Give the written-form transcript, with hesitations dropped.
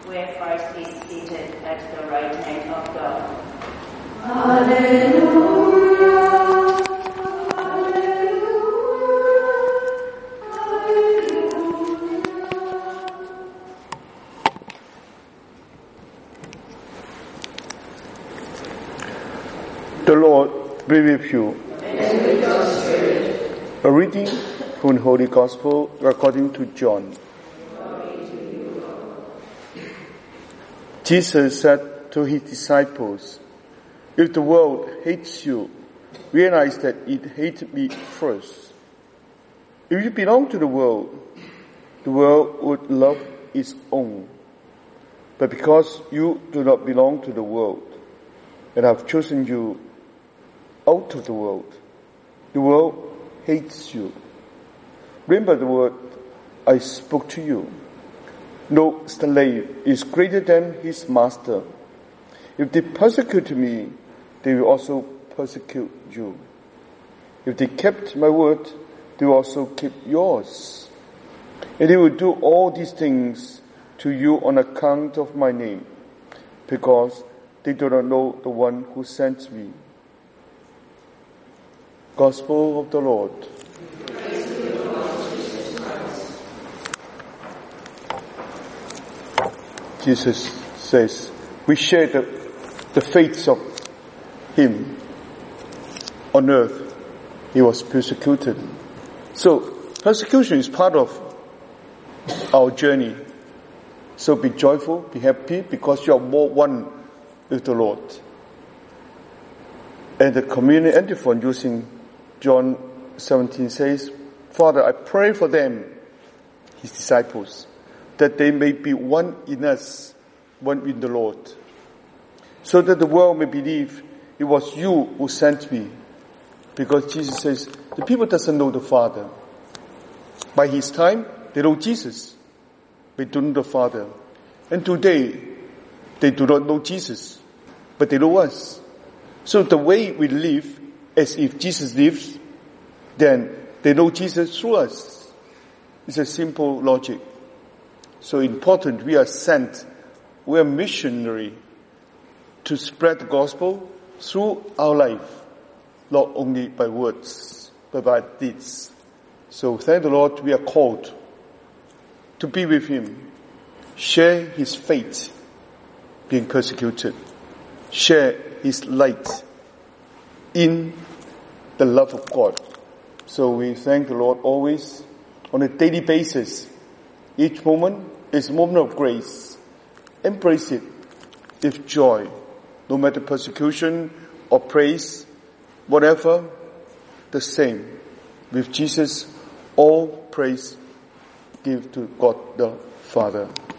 where Christ is seated at the right hand of God. Hallelujah, hallelujah, hallelujah. The Lord be with you. And with your spirit. A reading from the Holy Gospel according to John. Jesus said to his disciples, "If the world hates you, realize that it hated me first. If you belong to the world would love its own. But because you do not belong to the world, and I have chosen you out of the world hates you. Remember the word I spoke to you. No slave is greater than his master. If they persecute me, they will also persecute you. If they kept my word, they will also keep yours. And they will do all these things to you on account of my name, because they do not know the one who sent me." Gospel of the Lord. Praise to you, Lord Jesus Christ. Jesus says, we share the fates of him. On earth, he was persecuted. So, persecution is part of our journey. So be joyful, be happy, because you are more one with the Lord. And the communion antiphon using John 17 says, "Father, I pray for them," his disciples, "that they may be one in us, one in the Lord, so that the world may believe it was you who sent me." Because Jesus says, the people doesn't know the Father. By his time, they know Jesus, but they don't know the Father. And today, they do not know Jesus, but they know us. So the way we live as if Jesus lives, then they know Jesus through us. It's a simple logic. So important, we are sent, we are missionary to spread the gospel through our life, not only by words, but by deeds. So thank the Lord, we are called to be with him, share his fate, being persecuted, share his light in the love of God. So we thank the Lord always on a daily basis. Each moment is a moment of grace. Embrace it with joy, no matter persecution or praise, whatever, the same. With Jesus, all praise give to God the Father.